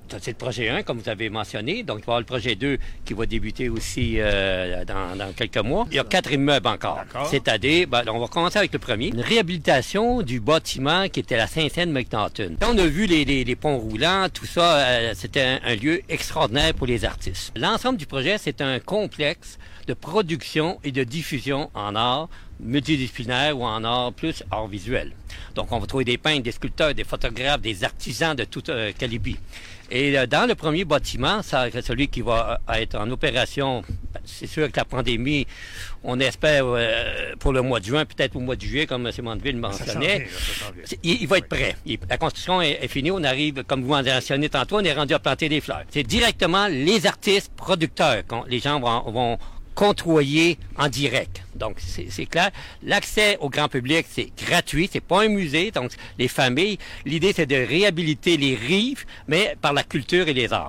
Ça, c'est le projet 1, comme vous avez mentionné. Donc, il va y avoir le projet 2 qui va débuter aussi dans quelques mois. Il y a 4 immeubles encore. C'est-à-dire, on va commencer avec le premier. Une réhabilitation du bâtiment qui était la Saint-Saëns-McNaughton. Quand on a vu les ponts roulants, tout ça, c'était un lieu extraordinaire pour les artistes. L'ensemble du projet, c'est un complexe de production et de diffusion en art multidisciplinaire ou en art plus art visuel. Donc, on va trouver des peintres, des sculpteurs, des photographes, des artisans de tout calibre. Et dans le premier bâtiment, ça, celui qui va être en opération, c'est sûr que la pandémie, on espère pour le mois de juin, peut-être au mois de juillet, comme M. Mandeville le mentionnait, il va être prêt. La construction est finie, on arrive, comme vous mentionné tantôt, on est rendu à planter des fleurs. C'est directement les artistes producteurs, les gens vont contrôler en direct. Donc, c'est clair. L'accès au grand public, c'est gratuit. C'est pas un musée. Donc, les familles, l'idée, c'est de réhabiliter les rives, mais par la culture et les arts.